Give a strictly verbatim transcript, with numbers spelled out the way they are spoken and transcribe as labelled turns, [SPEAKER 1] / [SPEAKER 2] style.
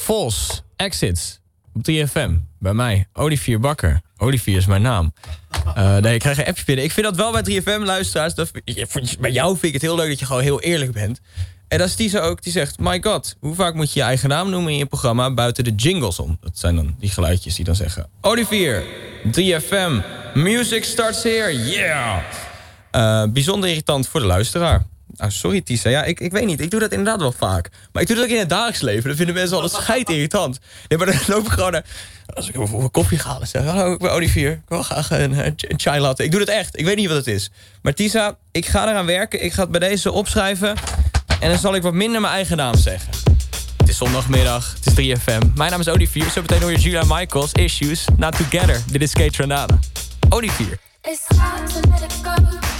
[SPEAKER 1] Vos, Exits, op drie F M, bij mij, Olivier Bakker. Olivier is mijn naam. Uh, nee, ik krijg een appje binnen. Ik vind dat wel bij drie F M-luisteraars. Dat, bij jou vind ik het heel leuk dat je gewoon heel eerlijk bent. En dat is Tisa ook, die zegt... My god, hoe vaak moet je je eigen naam noemen in je programma... buiten de jingles om? Dat zijn dan die geluidjes die dan zeggen... Olivier, drie F M, music starts here, yeah! Uh, bijzonder irritant voor de luisteraar. Ah, sorry Tisa, ja, ik, ik weet niet. Ik doe dat inderdaad wel vaak. Maar ik doe dat ook in het dagelijks leven. Dat vinden mensen altijd scheit irritant. Nee, maar dan loop ik gewoon naar... Als ik even een koffie ga en zeg... Hallo, ik ben Olivier. Ik wil graag een, een chai latte. Ik doe het echt. Ik weet niet wat het is. Maar Tisa, ik ga eraan werken. Ik ga het bij deze opschrijven. En dan zal ik wat minder mijn eigen naam zeggen. Het is zondagmiddag. Het is drie F M. Mijn naam is Olivier. Zo meteen hoor je Julia Michaels. Issues. Not Together. Dit is Kate Renata. Olivier. It's hard to let it go.